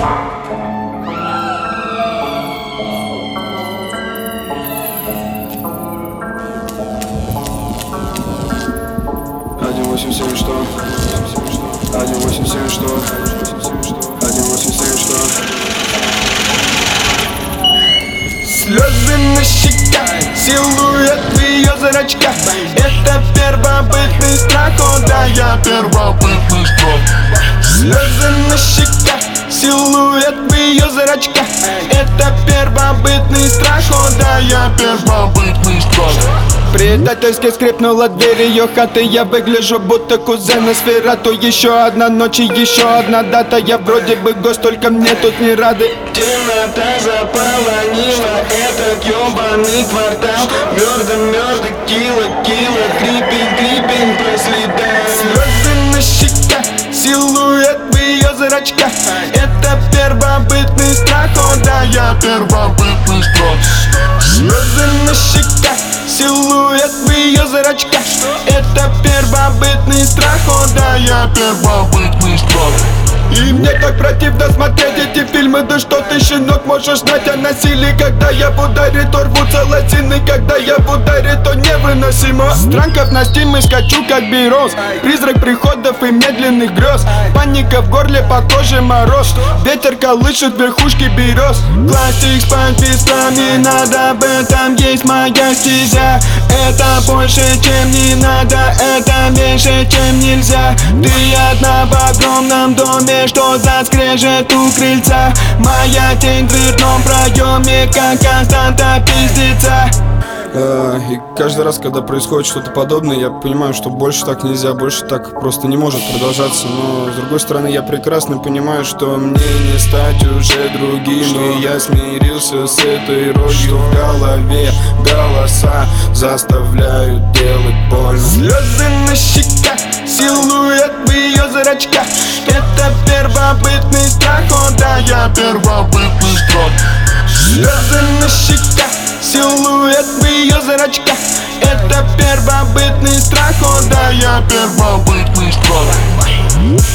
Слезы на щеках, силуэт в ее зрачках. Это первобытный страх, о да, я первобытный страх. Слезы на щеках, силуэт в ее зрачках. Это первобытный страх, о да, я первобытный страх. Предательски скрипнула дверь ее хаты. Я выгляжу будто кузен из Сферату. Еще одна ночь и еще одна дата. Я вроде бы гость, только мне тут не рады. Темнота заполонила этот ёбаный квартал. Мёртвый, кило, крипинг по следам. Слезы на щеках, силуэт в ее зрачках. Это первобытный страх, о да, я первобытный страх. Слезы на щеках, силуэт в ее зрачках. Это первобытный страх, о да, я первобытный страх. И мне так противно смотреть эти фильмы. Да что ты, щенок, можешь знать о насилии? Когда я в ударе, то рвутся лосины. Когда я в ударе, то невыносимо. Странков на стим и скачу как берез. Призрак приходов и медленных грез. Паника в горле, по коже мороз. Ветер колышет верхушки берез. Классик спать без не надо. Об этом есть моя стезя. Это больше, чем не надо. Это меньше, чем нельзя. Ты одна в огромном доме. Что за скрежет у крыльца? Моя тень в дверном проеме, как константа пиздится. И каждый раз, когда происходит что-то подобное, я понимаю, что больше так нельзя, больше так просто не может продолжаться. Но с другой стороны, я прекрасно понимаю, что мне не стать уже другим. И я смирился с этой ролью в голове. Голоса заставляют делать больно. Слезы на щеках, силуэт в ее зрачках. Это первобытный страх, о да, я первобытный страх. Слезы на щеках, силуэт в ее зрачках. Это первобытный страх, о да, я первобытный страх.